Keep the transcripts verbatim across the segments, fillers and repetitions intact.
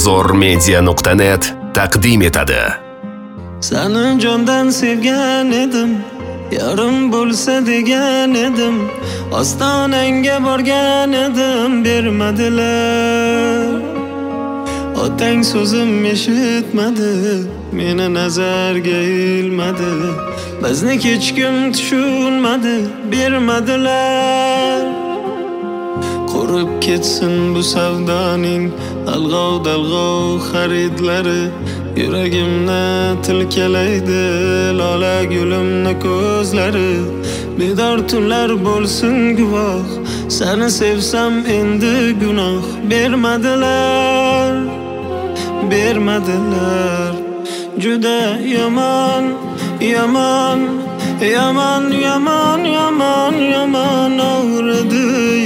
zo'r media nuqta net taqdim etadi. Seni jondan sevgan edim, yarim bo'lsa degan edim, ostonangga borgan edim, bermadilar. Otang so'zim eshitmadi, meni nazarga ilmadi, bizni hech kim tushunmadi, bermadilar. Qurib ketsin bu savdoning alg'ov-dalg'ov xaridlari, yuragimni tilkalaydi lola gulimni ko'zlari. Bedor tunlar bo'lsin guvoh, seni sevsam endi gunoh, bermadilar, bermadilar. Juda yomon, yomon, yomon, yomon, yomon, yomon og'ridi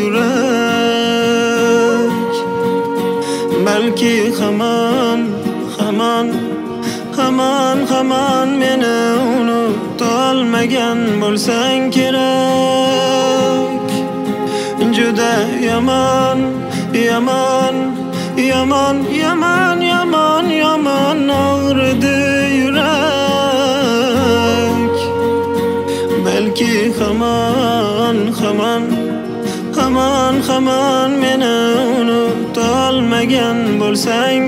yurak. Balki hamon, hamon, hamon, hamon meni unutolmagan bo'lsang kerak. Juda yomon, yomon, yomon, yomon, yomon, yomon og'ridi yurak. Balki hamon, hamon, hamon, hamon meni unutolmagan bo'lsang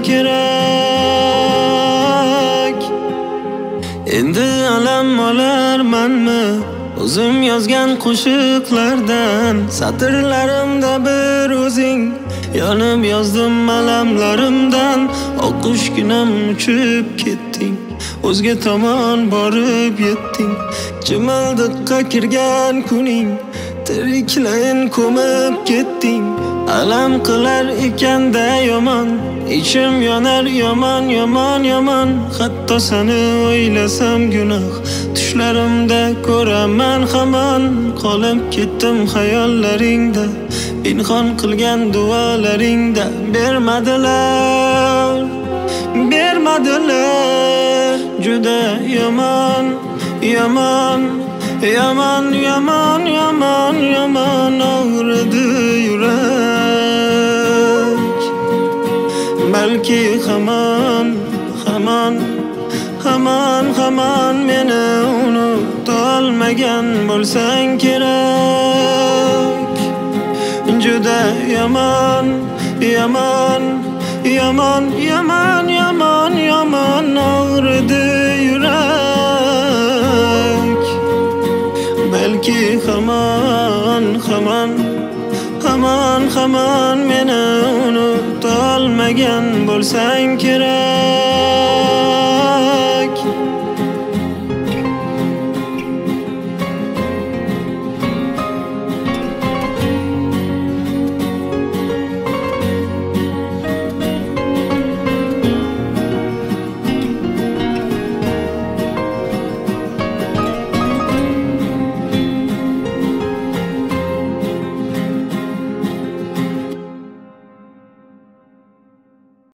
kerak. Endi alam olarmanmi o'zim yozgan qo'shiqlardan, satrlarimda bir o'zing yonib yozdim alamlarimdan. Oqqushginam uchib ketding, o'zga tomon borib yetding. Jimildiqqa kirgan kuning, tiriklayin ko'mib ketding. Alam qilar ekanda yomon, ichim yonar yomon, yomon, yomon. Hatto seni o'ylasam gunoh, tushlarimda ko'raman hamon. Qolib ketdim xayollaringda, pinhon qilgan duolaringda, bermadilar, bermadilar. Juda yomon, yomon, yomon, yomon, yomon, yomon og'ridi yurak. Balki hamon, hamon, hamon, hamon meni unutolmagan bo'lsang kerak. Juda yomon, yomon, yomon, yomon, yomon, yomon og'ridi yurak. Balki hamon, hamon, hamon, hamon meni unutolmagan bo'lsang kerak.